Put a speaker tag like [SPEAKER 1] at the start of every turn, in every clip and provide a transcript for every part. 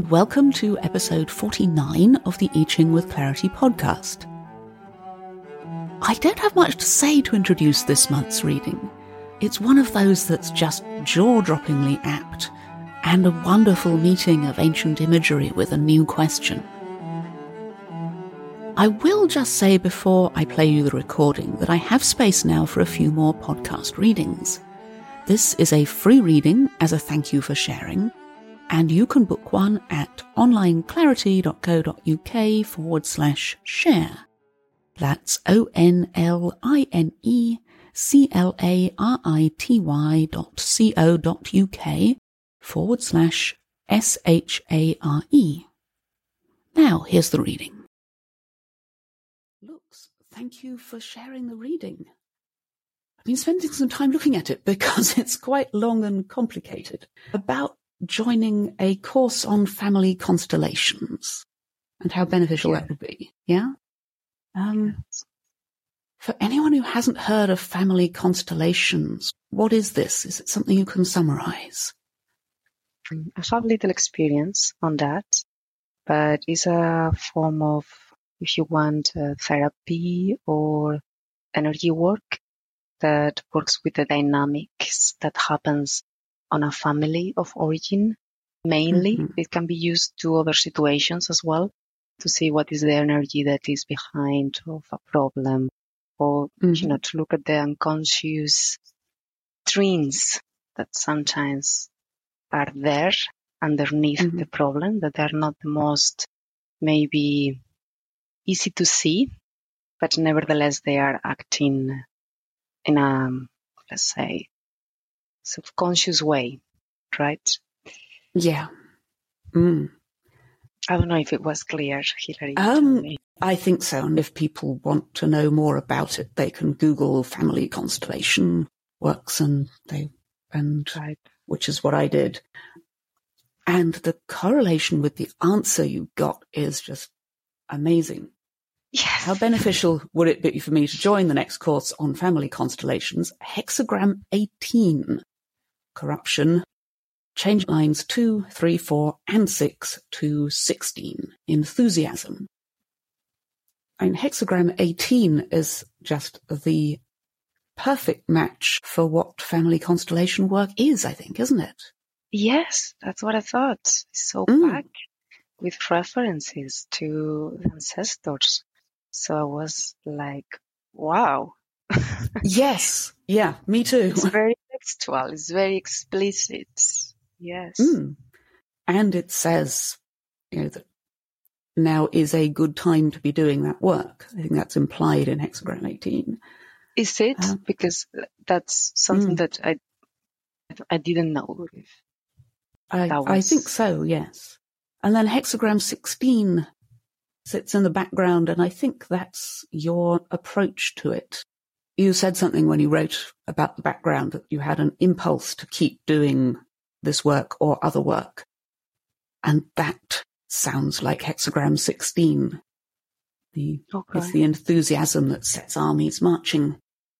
[SPEAKER 1] welcome to episode 49 of the I Ching with Clarity podcast. I don't have much to say to introduce this month's reading. It's one of those that's just jaw-droppingly apt, and a wonderful meeting of ancient imagery with a new question. I will just say before I play you the recording that I have space now for a few more podcast readings. This is a free reading as a thank you for sharing, and you can book one at onlineclarity.co.uk/share. That's onlineclarity.co.uk/SHARE. Now, here's the reading. Looks, thank you for sharing the reading. I've been spending some time looking at it because it's quite long and complicated. About joining a course on family constellations and how beneficial that would be. Yeah? For anyone who hasn't heard of family constellations, what is this? Is it something you can summarize?
[SPEAKER 2] I have little experience on that, but it's a form of, if you want, therapy or energy work that works with the dynamics that happens on a family of origin. Mainly, It can be used to other situations as well, to see what is the energy that is behind of a problem, or to look at the unconscious trends that sometimes are there underneath the problem, that are not the most maybe easy to see, but nevertheless they are acting in a, let's say, subconscious way, right?
[SPEAKER 1] Yeah.
[SPEAKER 2] I don't know if it was clear, Hilary.
[SPEAKER 1] I think so. And if people want to know more about it, they can Google family constellation works which is what I did. And the correlation with the answer you got is just amazing.
[SPEAKER 2] Yes.
[SPEAKER 1] How beneficial would it be for me to join the next course on family constellations? Hexagram 18. Corruption. Change lines 2, 3, 4, and 6 to 16. Enthusiasm. And hexagram 18 is just the perfect match for what family constellation work is, I think, isn't it?
[SPEAKER 2] Yes, that's what I thought. It's so packed with references to the ancestors. So I was like, wow.
[SPEAKER 1] Yes. Yeah, me too.
[SPEAKER 2] It's very textual. It's very explicit. Yes.
[SPEAKER 1] And it says, that now is a good time to be doing that work. I think that's implied in hexagram 18.
[SPEAKER 2] Is it? Because that's something that I didn't know.
[SPEAKER 1] I think so, yes. And then hexagram 16 sits in the background, and I think that's your approach to it. You said something when you wrote about the background that you had an impulse to keep doing this work or other work. And that sounds like hexagram 16. It's the enthusiasm that sets armies marching.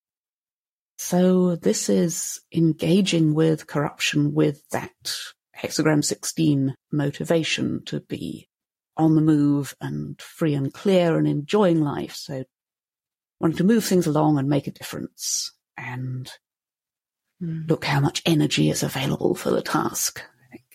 [SPEAKER 1] So this is engaging with corruption with that hexagram 16 motivation to be on the move and free and clear and enjoying life. So wanting to move things along and make a difference and look how much energy is available for the task, I think.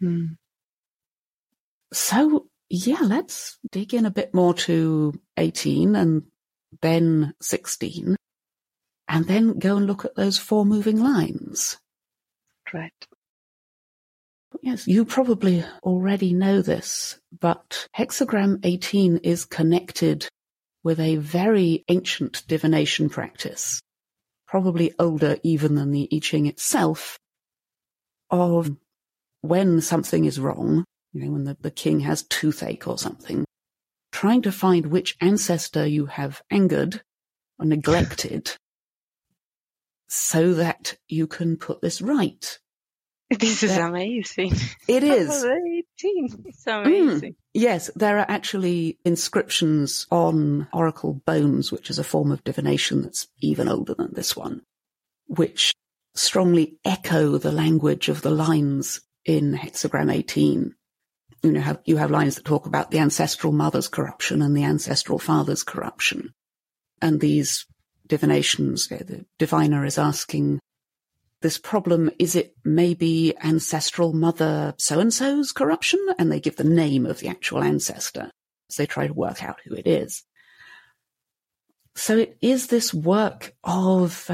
[SPEAKER 1] So, yeah, let's dig in a bit more to 18 and then 16 and then go and look at those 4 moving lines.
[SPEAKER 2] Right.
[SPEAKER 1] Yes, you probably already know this, but hexagram 18 is connected with a very ancient divination practice, probably older even than the I Ching itself, of when something is wrong, when the king has toothache or something, trying to find which ancestor you have angered or neglected so that you can put this right.
[SPEAKER 2] This is amazing.
[SPEAKER 1] It is.
[SPEAKER 2] 18. It's amazing.
[SPEAKER 1] Yes, there are actually inscriptions on oracle bones, which is a form of divination that's even older than this one, which strongly echo the language of the lines in hexagram 18. you have lines that talk about the ancestral mother's corruption and the ancestral father's corruption. And these divinations, the diviner is asking this problem, is it maybe ancestral mother so-and-so's corruption? And they give the name of the actual ancestor as they try to work out who it is. So it is this work of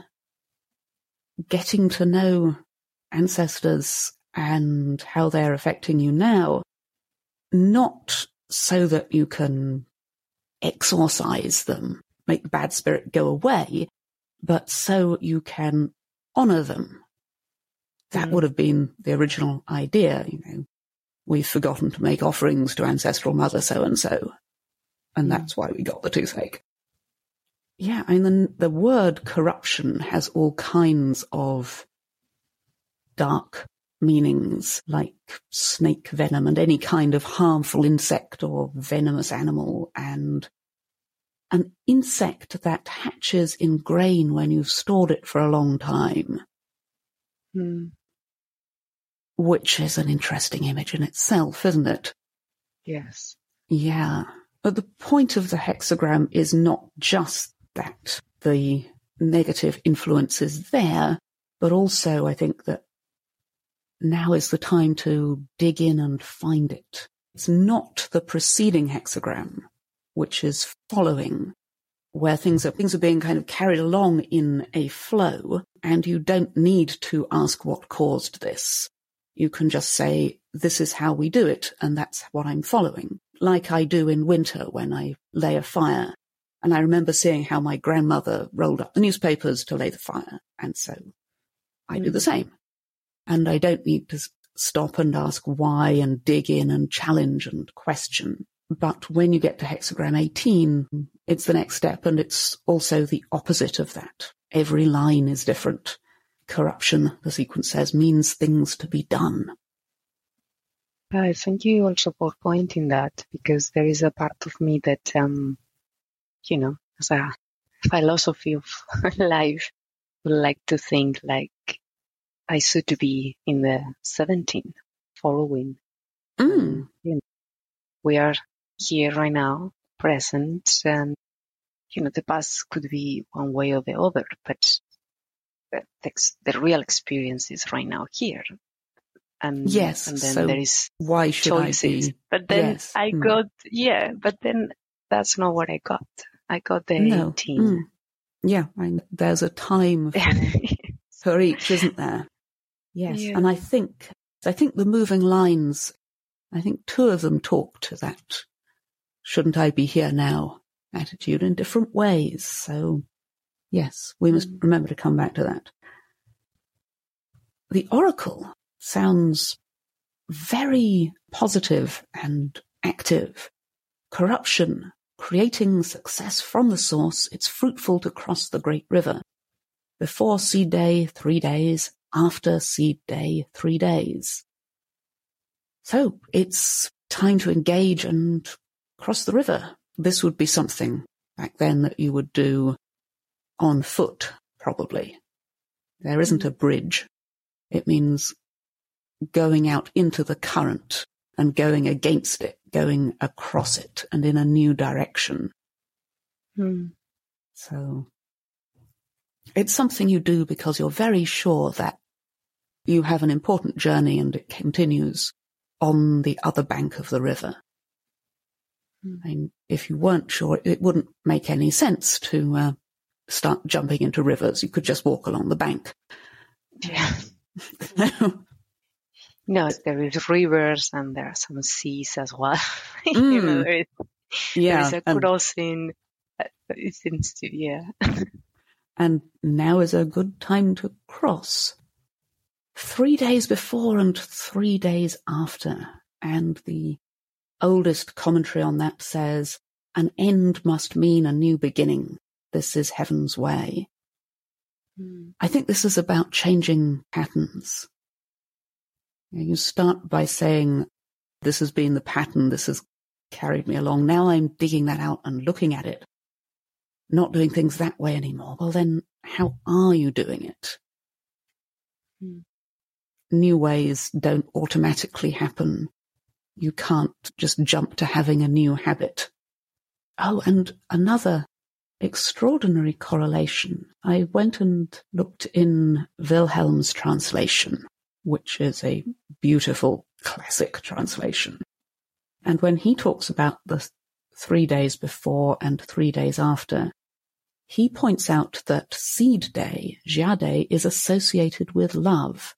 [SPEAKER 1] getting to know ancestors and how they're affecting you now, not so that you can exorcise them, make the bad spirit go away, but so you can honour them. That would have been the original idea. We've forgotten to make offerings to ancestral mother so-and-so, and that's why we got the toothache. Yeah, the word corruption has all kinds of dark meanings, like snake venom and any kind of harmful insect or venomous animal, and an insect that hatches in grain when you've stored it for a long time, which is an interesting image in itself, isn't it?
[SPEAKER 2] Yes.
[SPEAKER 1] Yeah. But the point of the hexagram is not just that the negative influence is there, but also I think that now is the time to dig in and find it. It's not the preceding hexagram, which is following, where things are being kind of carried along in a flow, and you don't need to ask what caused this. You can just say, this is how we do it, and that's what I'm following. Like I do in winter when I lay a fire. And I remember seeing how my grandmother rolled up the newspapers to lay the fire, and so I do the same. And I don't need to stop and ask why and dig in and challenge and question. But when you get to hexagram 18, it's the next step, and it's also the opposite of that. Every line is different. Corruption, the sequence says, means things to be done.
[SPEAKER 2] I thank you also for pointing that, because there is a part of me that, as a philosophy of life, would like to think like I should be in the 17th following. We are here right now, present, and, the past could be one way or the other, but the real experience is right now here. And,
[SPEAKER 1] yes,
[SPEAKER 2] and then
[SPEAKER 1] so
[SPEAKER 2] there is
[SPEAKER 1] why should
[SPEAKER 2] choices.
[SPEAKER 1] I be?
[SPEAKER 2] But then
[SPEAKER 1] yes.
[SPEAKER 2] But then that's not what I got. I got the 18.
[SPEAKER 1] Yeah, there's a time for each, isn't there? Yes, yeah. And I think the moving lines, I think two of them talk to that shouldn't I be here now attitude in different ways. So, yes, we must remember to come back to that. The oracle sounds very positive and active. Corruption, creating success from the source, it's fruitful to cross the great river. Before seed day, 3 days. After seed day, 3 days. So it's time to engage and cross the river. This would be something back then that you would do on foot, probably. There isn't a bridge. It means going out into the current and going against it, going across it and in a new direction. So it's something you do because you're very sure that you have an important journey and it continues on the other bank of the river. And if you weren't sure, it wouldn't make any sense to start jumping into rivers. You could just walk along the bank.
[SPEAKER 2] Yeah. No, there is rivers and there are some seas as well. There is a crossing. It seems to,
[SPEAKER 1] And now is a good time to cross. 3 days before and 3 days after. And the oldest commentary on that says, an end must mean a new beginning. This is heaven's way. I think this is about changing patterns. You start by saying, this has been the pattern, this has carried me along. Now I'm digging that out and looking at it. Not doing things that way anymore. Well, then how are you doing it? New ways don't automatically happen You can't just jump to having a new habit. Oh, and another extraordinary correlation. I went and looked in Wilhelm's translation, which is a beautiful classic translation. And when he talks about the 3 days before and 3 days after, he points out that seed day, Jia Day, is associated with love.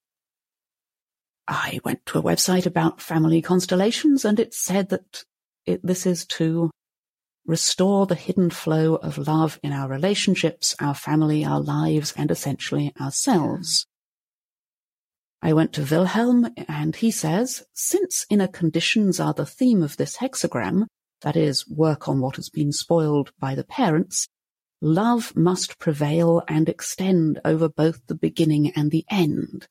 [SPEAKER 1] I went to a website about family constellations, and it said that this is to restore the hidden flow of love in our relationships, our family, our lives, and essentially ourselves. I went to Wilhelm, and he says, since inner conditions are the theme of this hexagram, that is, work on what has been spoiled by the parents, love must prevail and extend over both the beginning and the end.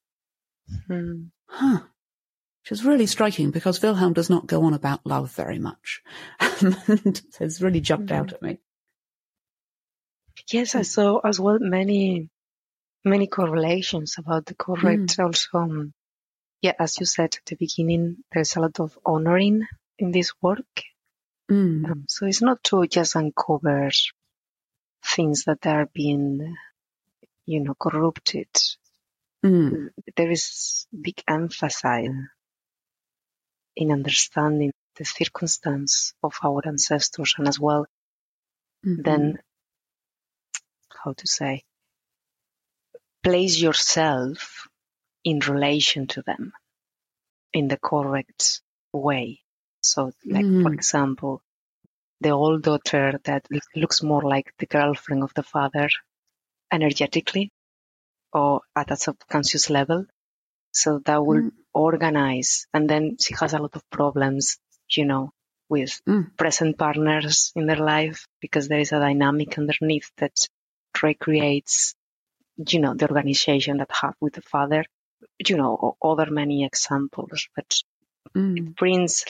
[SPEAKER 1] Which is really striking, because Wilhelm does not go on about love very much. It's really jumped out at me.
[SPEAKER 2] Yes, I saw as well many correlations about the correct also. Yeah, as you said at the beginning, there's a lot of honoring in this work. So it's not to just uncover things that are being, corrupted. There is big emphasis in understanding the circumstance of our ancestors, and as well, then, how to say, place yourself in relation to them in the correct way. So, like, for example, the old daughter that looks more like the girlfriend of the father energetically or at a subconscious level. So that will organize. And then she has a lot of problems, with present partners in their life, because there is a dynamic underneath that recreates, the organization that have with the father, or other many examples. But it brings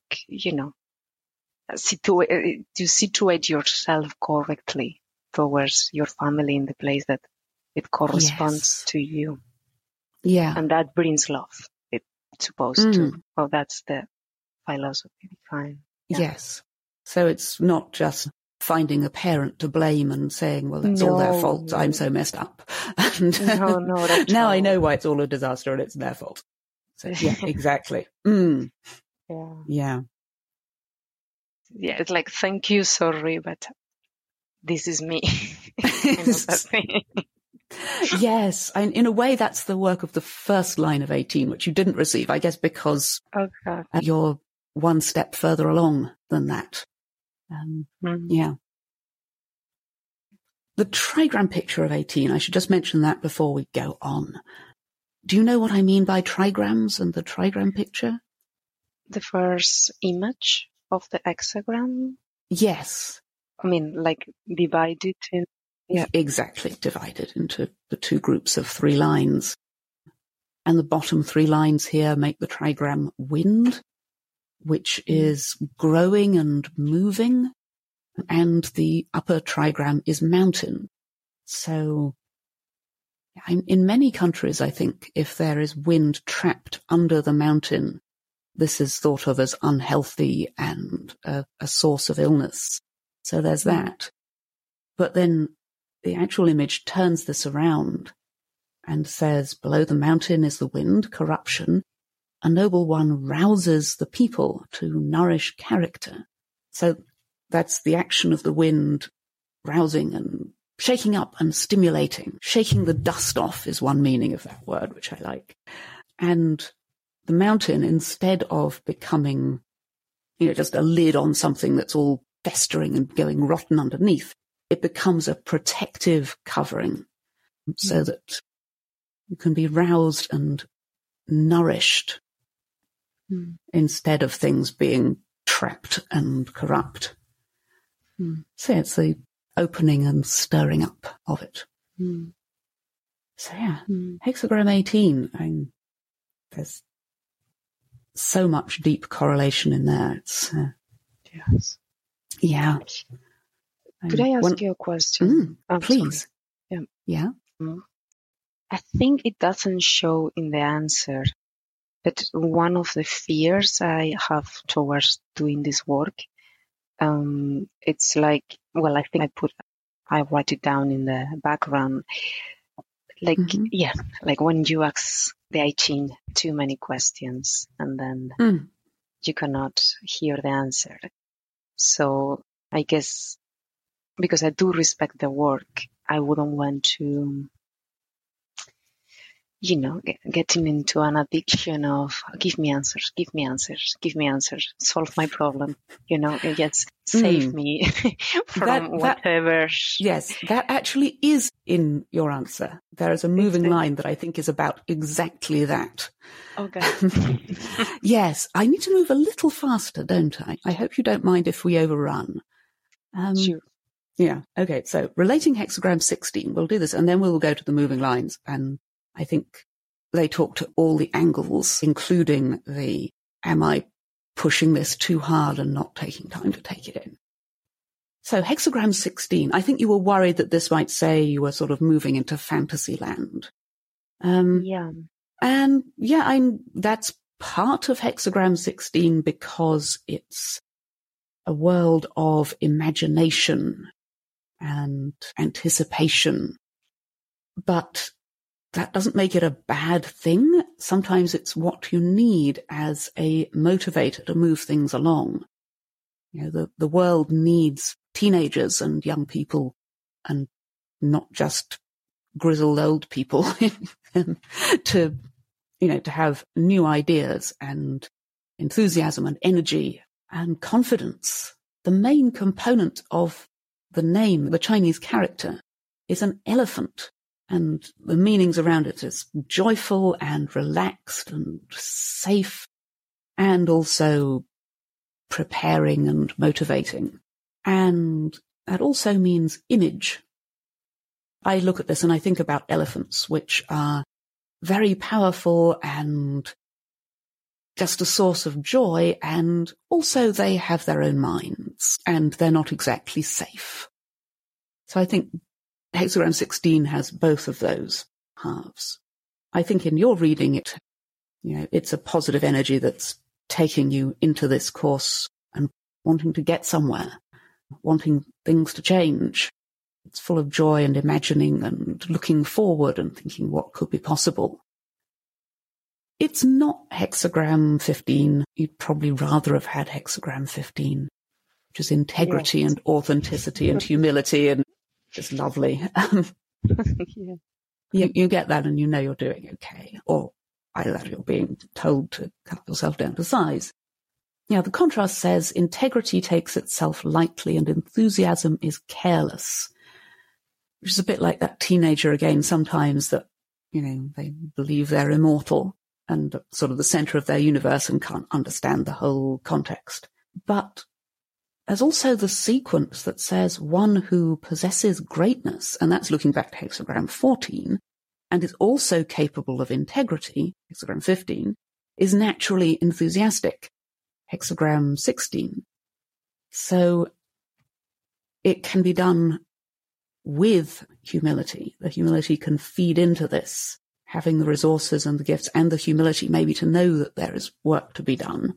[SPEAKER 2] to situate yourself correctly towards your family in the place that it corresponds to you.
[SPEAKER 1] Yeah.
[SPEAKER 2] And that brings love. It's supposed to. Well, that's the philosophy behind. Yeah.
[SPEAKER 1] Yes. So it's not just finding a parent to blame and saying, well, it's all their fault. I'm so messed up. And
[SPEAKER 2] no,
[SPEAKER 1] now I know why it's all a disaster and it's their fault. So yeah, exactly. Yeah.
[SPEAKER 2] Yeah, it's like, thank you, sorry, but this is me.
[SPEAKER 1] Yes, and in a way that's the work of the first line of 18, which you didn't receive, I guess, because you're one step further along than that. Yeah. The trigram picture of 18, I should just mention that before we go on. Do you know what I mean by trigrams and the trigram picture?
[SPEAKER 2] The first image of the hexagram?
[SPEAKER 1] Yes.
[SPEAKER 2] I mean, like divided in...
[SPEAKER 1] Yeah. Exactly, divided into the two groups of 3 lines. And the bottom 3 lines here make the trigram wind, which is growing and moving, and the upper trigram is mountain. So in many countries, I think, if there is wind trapped under the mountain, this is thought of as unhealthy and a source of illness. So there's that. But then the actual image turns this around and says, below the mountain is the wind, corruption. A noble one rouses the people to nourish character. So that's the action of the wind, rousing and shaking up and stimulating. Shaking the dust off is one meaning of that word, which I like. And the mountain, instead of becoming, just a lid on something that's all festering and going rotten underneath, it becomes a protective covering so that you can be roused and nourished instead of things being trapped and corrupt. So it's the opening and stirring up of it. So yeah, hexagram 18, there's so much deep correlation in there. It's
[SPEAKER 2] yes.
[SPEAKER 1] Yeah.
[SPEAKER 2] Could I ask you a question?
[SPEAKER 1] Please.
[SPEAKER 2] Yeah. I think it doesn't show in the answer But one of the fears I have towards doing this work, it's like, well, I think I write it down in the background. Like, yeah, like when you ask the I Ching too many questions and then you cannot hear the answer. So I guess because I do respect the work, I wouldn't want to, getting into an addiction of give me answers, solve my problem, just save me from whatever.
[SPEAKER 1] Yes, that actually is in your answer. There is a moving line that I think is about exactly that.
[SPEAKER 2] Okay.
[SPEAKER 1] Yes, I need to move a little faster, don't I? I hope you don't mind if we overrun.
[SPEAKER 2] Sure.
[SPEAKER 1] Yeah, okay, so relating hexagram 16, we'll do this, and then we'll go to the moving lines, and I think they talk to all the angles, including the, am I pushing this too hard and not taking time to take it in? So hexagram 16, I think you were worried that this might say you were sort of moving into fantasy land.
[SPEAKER 2] Yeah.
[SPEAKER 1] And yeah, that's part of hexagram 16 because it's a world of imagination and anticipation. But that doesn't make it a bad thing. Sometimes it's what you need as a motivator to move things along. The world needs teenagers and young people and not just grizzled old people to have new ideas and enthusiasm and energy and confidence. The main component of the name, the Chinese character, is an elephant, and the meanings around it is joyful and relaxed and safe, and also preparing and motivating. And that also means image. I look at this and I think about elephants, which are very powerful and just a source of joy, and also they have their own minds, and they're not exactly safe. So I think hexagram 16 has both of those halves. I think in your reading it's a positive energy that's taking you into this course and wanting to get somewhere, wanting things to change. It's full of joy and imagining and looking forward and thinking what could be possible. It's not hexagram 15. You'd probably rather have had hexagram 15, which is integrity and authenticity and humility, and just lovely. You get that and you know you're doing okay, or either you're being told to cut yourself down to size. Yeah, the contrast says integrity takes itself lightly and enthusiasm is careless, which is a bit like that teenager again sometimes that, they believe they're immortal and sort of the center of their universe and can't understand the whole context. But there's also the sequence that says one who possesses greatness, and that's looking back to hexagram 14, and is also capable of integrity, hexagram 15, is naturally enthusiastic, hexagram 16. So it can be done with humility. The humility can feed into this, having the resources and the gifts and the humility maybe to know that there is work to be done.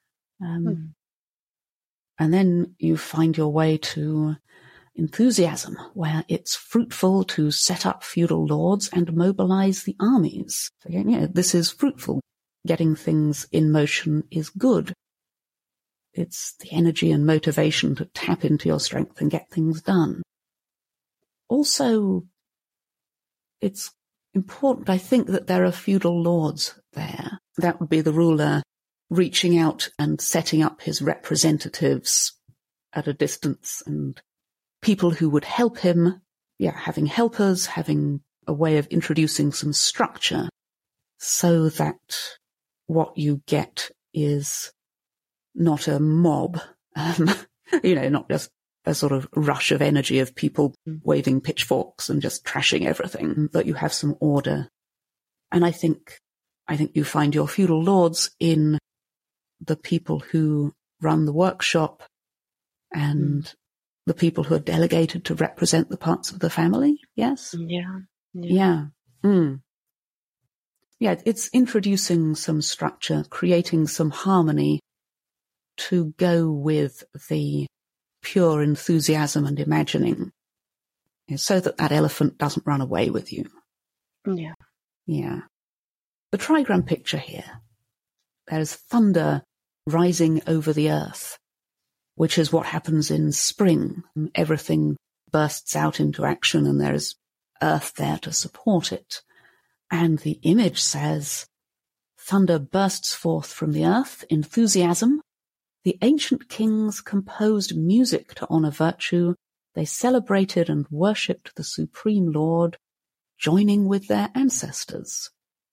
[SPEAKER 1] And then you find your way to enthusiasm, where it's fruitful to set up feudal lords and mobilize the armies. So again, this is fruitful. Getting things in motion is good. It's the energy and motivation to tap into your strength and get things done. Also, it's important, I think, that there are feudal lords there. That would be the ruler reaching out and setting up his representatives at a distance, and people who would help him, having helpers, having a way of introducing some structure so that what you get is not a mob, not just a sort of rush of energy of people waving pitchforks and just trashing everything, but you have some order. And I think you find your feudal lords in the people who run the workshop and the people who are delegated to represent the parts of the family. Yes?
[SPEAKER 2] Yeah.
[SPEAKER 1] Yeah. it's introducing some structure, creating some harmony to go with the pure enthusiasm and imagining, so that elephant doesn't run away with you.
[SPEAKER 2] Yeah.
[SPEAKER 1] Yeah. The trigram picture here, there's thunder rising over the earth, which is what happens in spring. Everything bursts out into action and there is earth there to support it. And the image says, thunder bursts forth from the earth, enthusiasm. The ancient kings composed music to honor virtue. They celebrated and worshipped the Supreme Lord, joining with their ancestors.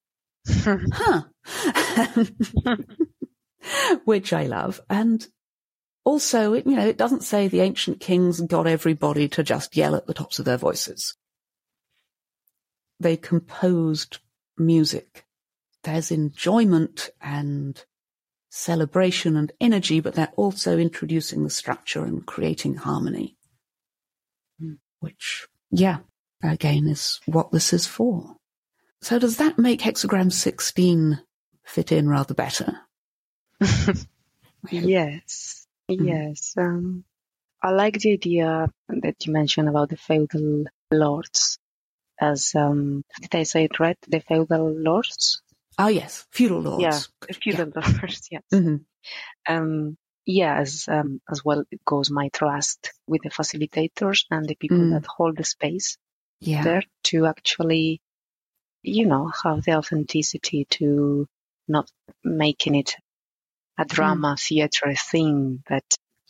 [SPEAKER 1] Which I love. And also, it doesn't say the ancient kings got everybody to just yell at the tops of their voices. They composed music. There's enjoyment and celebration and energy, but they're also introducing the structure and creating harmony. Which, again, is what this is for. So does that make hexagram 16 fit in rather better?
[SPEAKER 2] Yes. Yes. I like the idea that you mentioned about the feudal lords as, did I say it right? The feudal lords?
[SPEAKER 1] Oh, yes. Feudal lords.
[SPEAKER 2] Yeah, the feudal lords, yes. Mm-hmm. As well, it goes my trust with the facilitators and the people that hold the space there to actually, have the authenticity to not making it a drama theater thing that,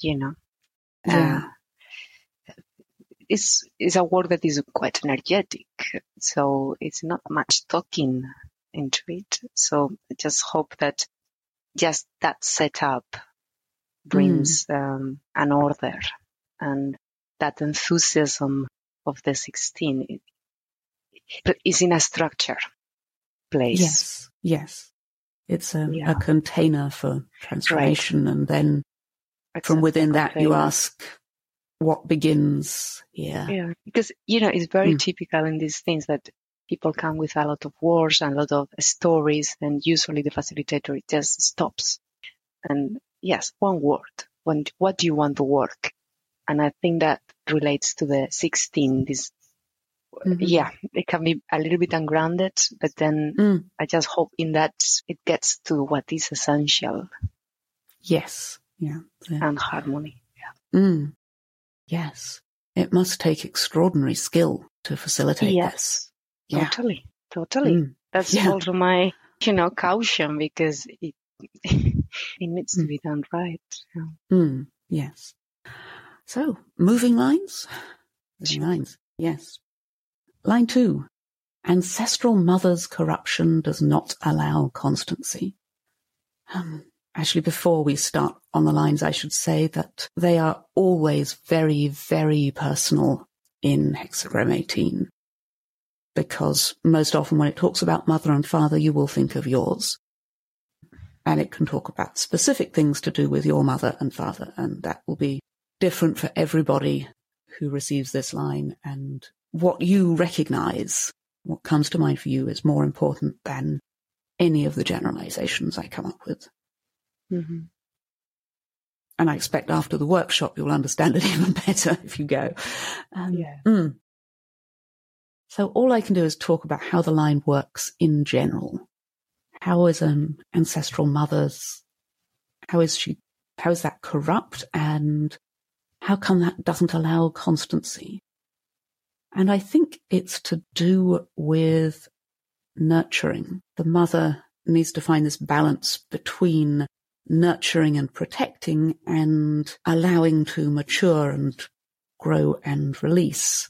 [SPEAKER 2] is a work that is quite energetic. So it's not much talking into it. So I just hope that just that setup brings an order, and that enthusiasm of the 16 is in a structure place.
[SPEAKER 1] Yes. It's a container for transformation, and then from within that you ask, what begins here?
[SPEAKER 2] Yeah, because, it's very typical in these things that people come with a lot of words and a lot of stories, and usually the facilitator just stops. And yes, one word. What do you want to work? And I think that relates to the 16. It can be a little bit ungrounded, but then I just hope in that it gets to what is essential.
[SPEAKER 1] Yes. Yeah.
[SPEAKER 2] And harmony. Yeah.
[SPEAKER 1] Yes. It must take extraordinary skill to facilitate this.
[SPEAKER 2] Yeah. Totally. That's also my, caution, because it needs to be done right. Yeah.
[SPEAKER 1] Yes. So, moving lines? Moving lines, yes. Line 2. Ancestral mother's corruption does not allow constancy. Actually, before we start on the lines, I should say that they are always very, very personal in hexagram 18. Because most often when it talks about mother and father, you will think of yours. And it can talk about specific things to do with your mother and father, and that will be different for everybody who receives this line. And what you recognize, what comes to mind for you, is more important than any of the generalizations I come up with.
[SPEAKER 2] Mm-hmm.
[SPEAKER 1] And I expect after the workshop you'll understand it even better if you go. So all I can do is talk about how the line works in general. How is an ancestral mother's, how is that corrupt, and how come that doesn't allow constancy? And I think it's to do with nurturing. The mother needs to find this balance between nurturing and protecting and allowing to mature and grow and release.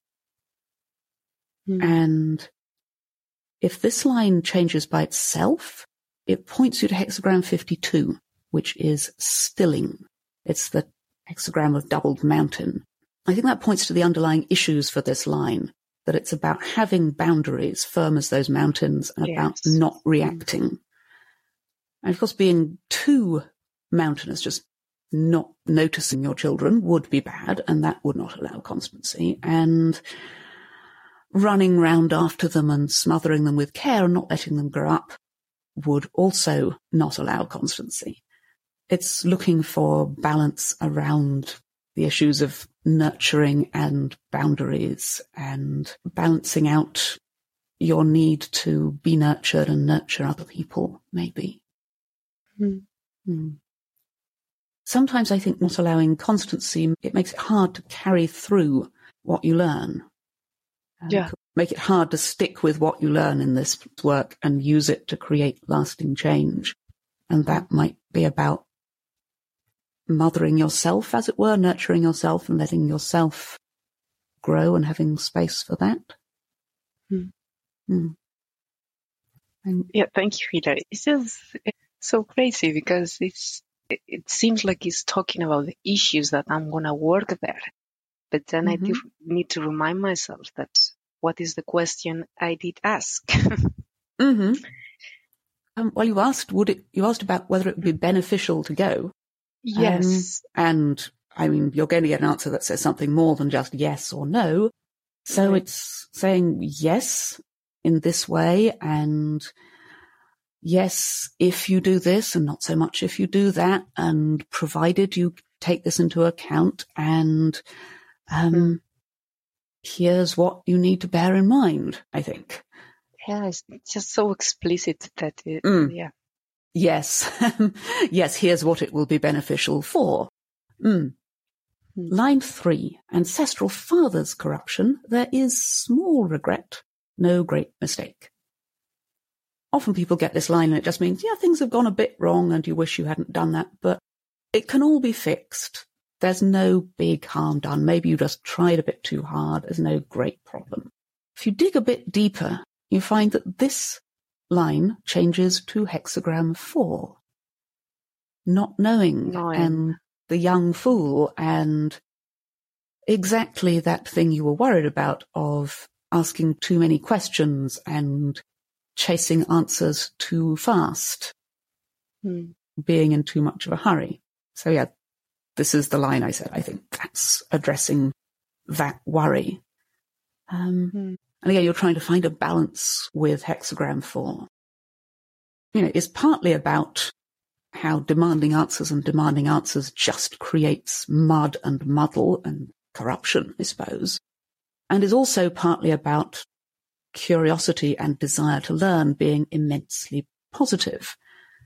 [SPEAKER 1] And if this line changes by itself, it points you to hexagram 52, which is stilling. It's the hexagram of doubled mountain. I think that points to the underlying issues for this line, that it's about having boundaries firm as those mountains and about not reacting. And of course, being too mountainous, just not noticing your children, would be bad, and that would not allow constancy. And running round after them and smothering them with care and not letting them grow up would also not allow constancy. It's looking for balance around the issues of nurturing and boundaries and balancing out your need to be nurtured and nurture other people, maybe. Sometimes I think not allowing constancy, it makes it hard to carry through what you learn. Make it hard to stick with what you learn in this work and use it to create lasting change. And that might be about mothering yourself, as it were, nurturing yourself and letting yourself grow and having space for that.
[SPEAKER 2] And thank you, Hilary. It's just so crazy because it seems like it's talking about the issues that I'm going to work there. But then I do need to remind myself that what is the question I did ask?
[SPEAKER 1] Well, you asked about whether it would be beneficial to go.
[SPEAKER 2] Yes.
[SPEAKER 1] And I mean, you're going to get an answer that says something more than just yes or no. So it's saying yes in this way, and yes, if you do this, and not so much if you do that, and provided you take this into account, and here's what you need to bear in mind, I think.
[SPEAKER 2] Yeah, it's just so explicit that
[SPEAKER 1] Yes. Yes, here's what it will be beneficial for. Line 3, ancestral father's corruption. There is small regret, no great mistake. Often people get this line and it just means, things have gone a bit wrong and you wish you hadn't done that, but it can all be fixed. There's no big harm done. Maybe you just tried a bit too hard. There's no great problem. If you dig a bit deeper, you find that this line changes to hexagram 4. Not knowing and the young fool, and exactly that thing you were worried about of asking too many questions and chasing answers too fast, being in too much of a hurry. So this is the line I said. I think that's addressing that worry. And again, you're trying to find a balance with hexagram 4. It's partly about how demanding answers just creates mud and muddle and corruption, I suppose, and is also partly about curiosity and desire to learn being immensely positive.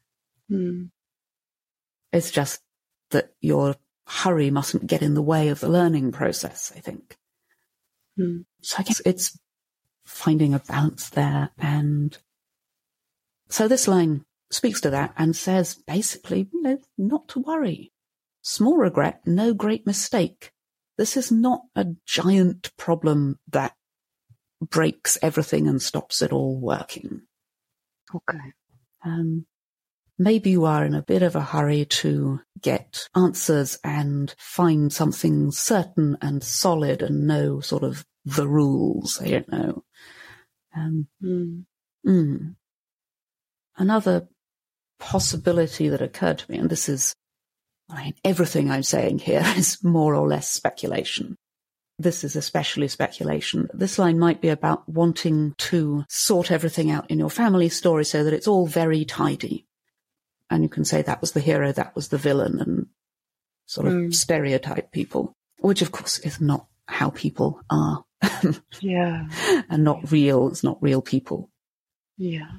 [SPEAKER 1] It's just that your hurry mustn't get in the way of the learning process, I think. So I guess it's finding a balance there. And so this line speaks to that and says basically, not to worry. Small regret, no great mistake. This is not a giant problem that breaks everything and stops it all working.
[SPEAKER 2] Okay.
[SPEAKER 1] Maybe you are in a bit of a hurry to get answers and find something certain and solid and know sort of the rules. I don't know. Another possibility that occurred to me, and this is, everything I'm saying here is more or less speculation. This is especially speculation. This line might be about wanting to sort everything out in your family story so that it's all very tidy. And you can say that was the hero, that was the villain, and sort of stereotype people, which of course is not how people are. And not real. It's not real people. Yeah.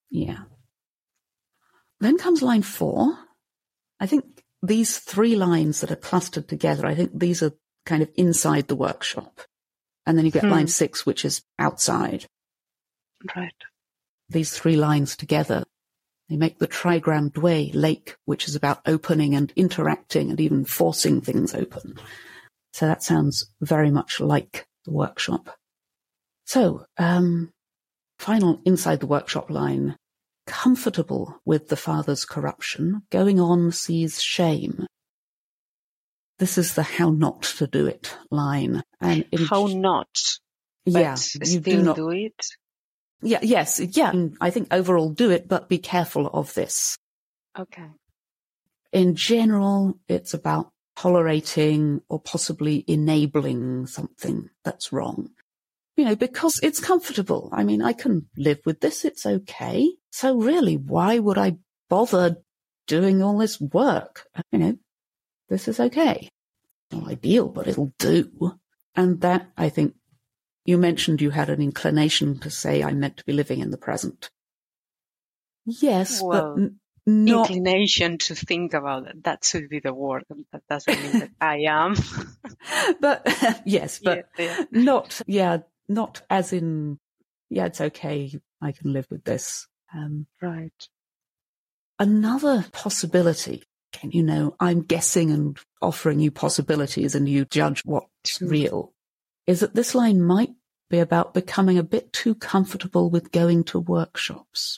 [SPEAKER 1] Then comes line 4. I think these 3 lines that are clustered together, I think these are kind of inside the workshop. And then you get line 6, which is outside.
[SPEAKER 2] Right.
[SPEAKER 1] These 3 lines together, they make the trigram Dway lake, which is about opening and interacting and even forcing things open. So that sounds very much like the workshop. So, final inside the workshop line. Comfortable with the father's corruption, going on sees shame. This is the how not to do it line. And
[SPEAKER 2] how not?
[SPEAKER 1] Yeah,
[SPEAKER 2] you do not do it.
[SPEAKER 1] Yes. I think overall do it, but be careful of this.
[SPEAKER 2] Okay.
[SPEAKER 1] In general, it's about tolerating or possibly enabling something that's wrong. because it's comfortable. I mean, I can live with this. It's okay. So really, why would I bother doing all this work? This is okay. Not ideal, but it'll do. And that, I think, you mentioned you had an inclination to say I'm meant to be living in the present. Yes,
[SPEAKER 2] well,
[SPEAKER 1] but not...
[SPEAKER 2] Inclination to think about it. That should be the word. That doesn't mean that I am.
[SPEAKER 1] But, yes, but not as in, it's okay, I can live with this.
[SPEAKER 2] Right.
[SPEAKER 1] Another possibility, I'm guessing and offering you possibilities and you judge what's real, is that this line might be about becoming a bit too comfortable with going to workshops.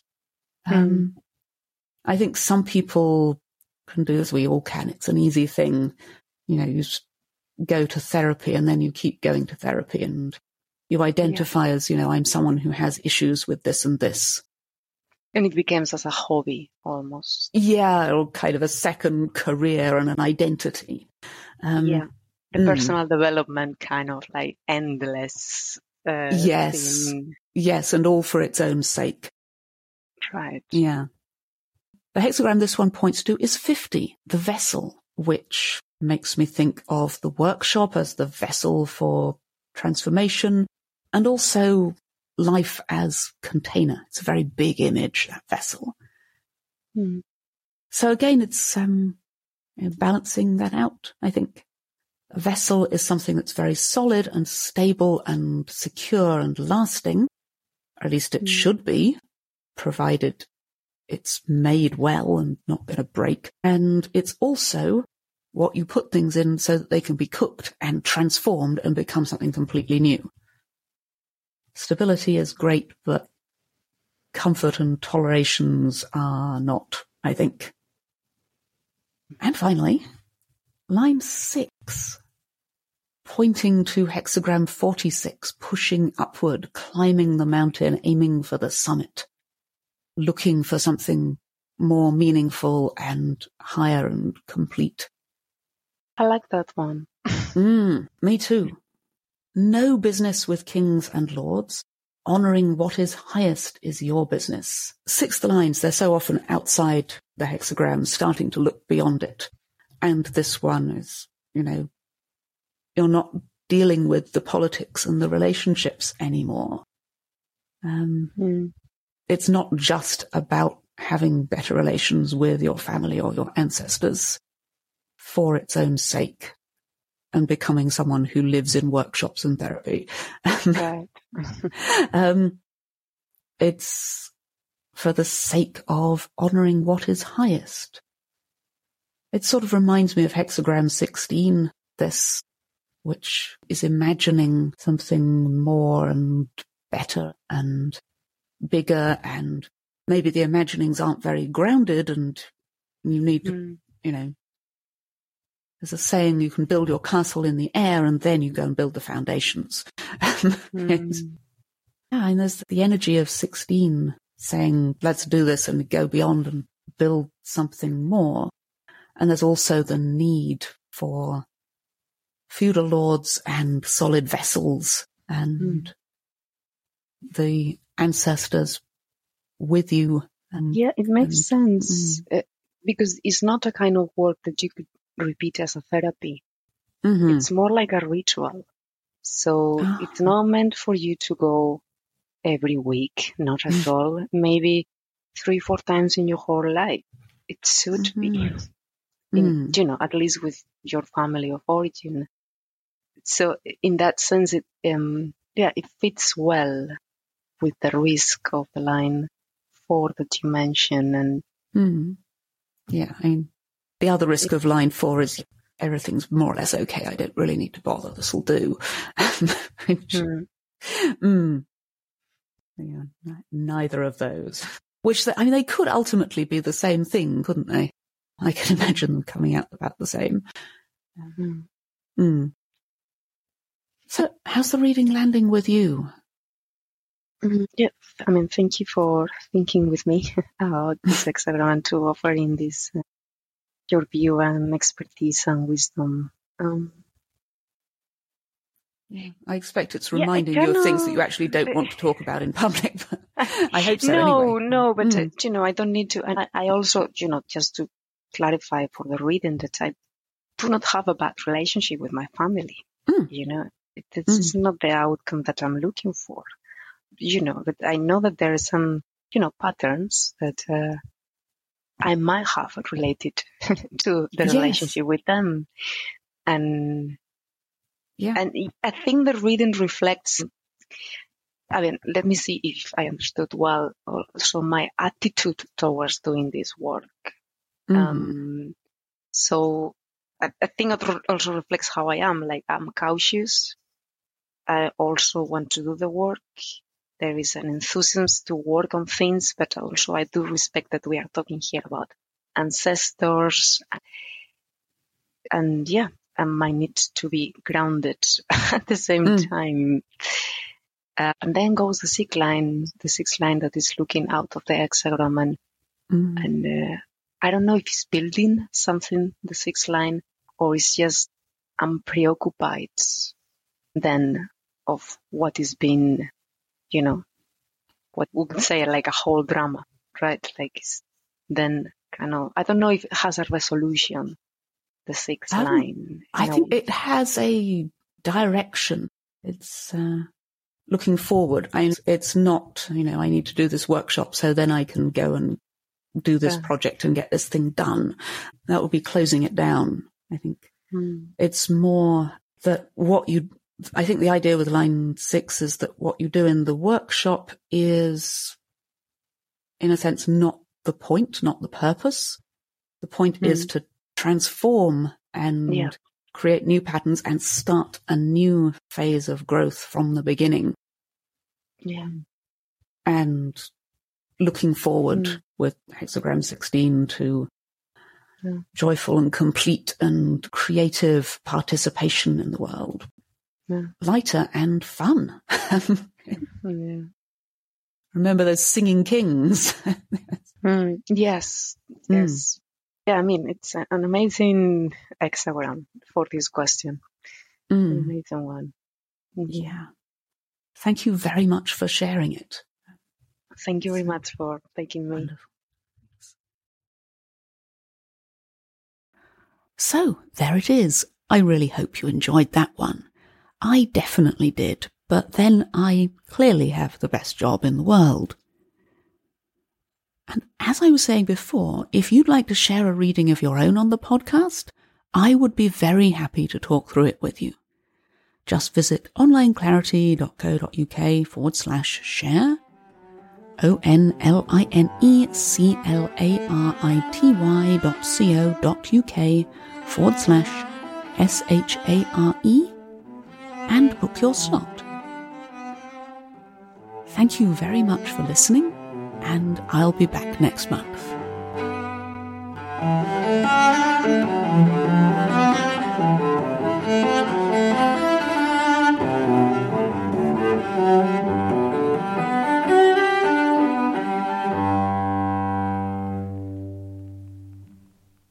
[SPEAKER 1] I think some people can do this. We all can. It's an easy thing. You go to therapy and then you keep going to therapy and you identify as, I'm someone who has issues with this and this.
[SPEAKER 2] And it becomes as a hobby almost.
[SPEAKER 1] Yeah, or kind of a second career and an identity.
[SPEAKER 2] The personal development kind of like endless thing.
[SPEAKER 1] Yes, and all for its own sake.
[SPEAKER 2] Right.
[SPEAKER 1] Yeah. The hexagram this one points to is 50, the vessel, which makes me think of the workshop as the vessel for transformation and also life as container. It's a very big image, that vessel. So again, it's balancing that out, I think. A vessel is something that's very solid and stable and secure and lasting, or at least it should be, provided it's made well and not going to break. And it's also what you put things in so that they can be cooked and transformed and become something completely new. Stability is great, but comfort and tolerations are not, I think. And finally, line 6, pointing to hexagram 46, pushing upward, climbing the mountain, aiming for the summit, looking for something more meaningful and higher and complete.
[SPEAKER 2] I like that one.
[SPEAKER 1] Me too. No business with kings and lords. Honouring what is highest is your business. 6th lines, they're so often outside the hexagram, starting to look beyond it. And this one is, you're not dealing with the politics and the relationships anymore. It's not just about having better relations with your family or your ancestors for its own sake and becoming someone who lives in workshops and therapy.
[SPEAKER 2] Right.
[SPEAKER 1] It's for the sake of honouring what is highest. It sort of reminds me of hexagram 16, this, which is imagining something more and better and bigger, and maybe the imaginings aren't very grounded and you need to, there's a saying, you can build your castle in the air and then you go and build the foundations. And there's the energy of 16 saying, let's do this and go beyond and build something more. And there's also the need for feudal lords and solid vessels and the ancestors with you. And,
[SPEAKER 2] it makes sense because it's not a kind of work that you could repeat as a therapy. It's more like a ritual. So it's not meant for you to go every week, not at all. Maybe 3-4 times in your whole life. It should be, at least with your family of origin. So in that sense, it fits well with the risk of the line 4 that you mentioned. And
[SPEAKER 1] the other risk of line 4 is everything's more or less okay. I don't really need to bother. This will do. Neither of those. They could ultimately be the same thing, couldn't they? I can imagine them coming out about the same. So, how's the reading landing with you?
[SPEAKER 2] Thank you for thinking with me about this hexagram and to offering this your view and expertise and wisdom.
[SPEAKER 1] Yeah. I expect it's reminding you of things that you actually don't want to talk about in public. But I hope so anyway.
[SPEAKER 2] No, but, I don't need to. And I also, just to clarify for the reading that I do not have a bad relationship with my family. This is not the outcome that I'm looking for. But I know that there are some, patterns that I might have related to the relationship with them. And I think the reading reflects, let me see if I understood well also my attitude towards doing this work. So I think it also reflects how I am. Like, I'm cautious. I also want to do the work. There is an enthusiasm to work on things, but also I do respect that we are talking here about ancestors. And I might need to be grounded at the same time. And then goes the sixth line that is looking out of the hexagram. And I don't know if it's building something, the sixth line, or it's just I'm preoccupied then of what is being, what we could say like a whole drama, right? Like then kind of, I don't know if it has a resolution, the sixth line.
[SPEAKER 1] I think it has a direction. It's looking forward. It's not, I need to do this workshop so then I can go and do this project and get this thing done. That would be closing it down, I think. It's more that I think the idea with line 6 is that what you do in the workshop is, in a sense, not the point, not the purpose. The point is to transform and create new patterns and start a new phase of growth from the beginning.
[SPEAKER 2] Yeah.
[SPEAKER 1] And looking forward with hexagram 16 to joyful and complete and creative participation in the world. Lighter and fun. Remember those singing kings?
[SPEAKER 2] Yes. Yeah, it's an amazing hexagram for this question. An amazing one.
[SPEAKER 1] Yeah. Thank you very much for sharing it.
[SPEAKER 2] Thank you very much for taking me.
[SPEAKER 1] Wonderful. So, there it is. I really hope you enjoyed that one. I definitely did, but then I clearly have the best job in the world. And as I was saying before, if you'd like to share a reading of your own on the podcast, I would be very happy to talk through it with you. Just visit onlineclarity.co.uk/share, onlineclarity.co.uk/SHARE, and book your slot. Thank you very much for listening, and I'll be back next month.